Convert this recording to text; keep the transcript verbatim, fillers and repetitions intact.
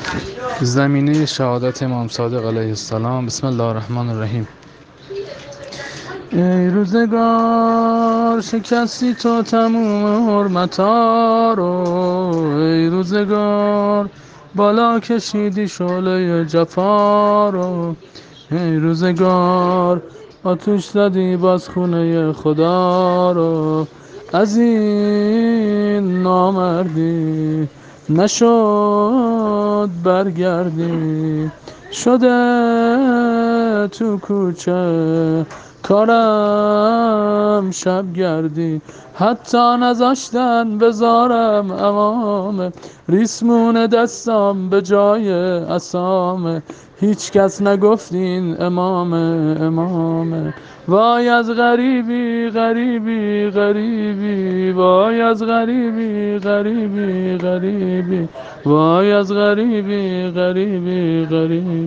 زمینه شهادت امام صادق علیه السلام. بسم الله الرحمن الرحیم. ای روزگار شکستی تو تموم حرمتا رو، ای روزگار بالا کشیدی شعله جفا رو، ای روزگار آتش زدی باز خونه خدا رو، از این نامردی نشد برگردی، شده تو کوچه کارم شب گردی، حتی نذاشتن بذارم امامه، ریسمون دستم به جای اسامه، هیچ کس نگفتین امامه امامه. وای از غریبی غریبی غریبی، وای از غریبی غریبی غریبی، وای از غریبی غریبی غریبی.